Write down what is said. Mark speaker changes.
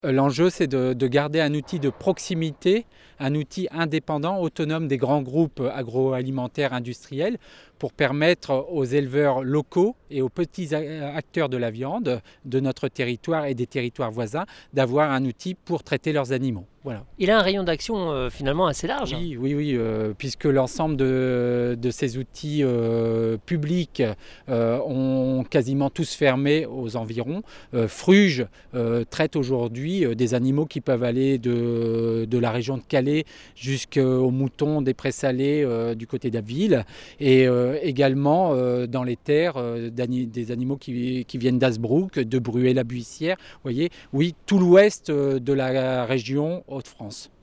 Speaker 1: L'enjeu, c'est de garder un outil de proximité, un outil indépendant, autonome des grands groupes agroalimentaires industriels pour permettre aux éleveurs locaux et aux petits acteurs de la viande de notre territoire et des territoires voisins d'avoir un outil pour traiter leurs animaux. Voilà.
Speaker 2: Il a un rayon d'action finalement assez large.
Speaker 1: Oui, puisque l'ensemble de ces outils publics ont quasiment tous fermé aux environs. Fruges traite aujourd'hui des animaux qui peuvent aller de la région de Calais jusqu'aux moutons des prés salés du côté d'Abbeville et également dans les terres des animaux qui viennent d'Hazebrouck, de Bruay-la-Buissière. Vous voyez, oui, tout l'ouest de la région Hauts-de-France.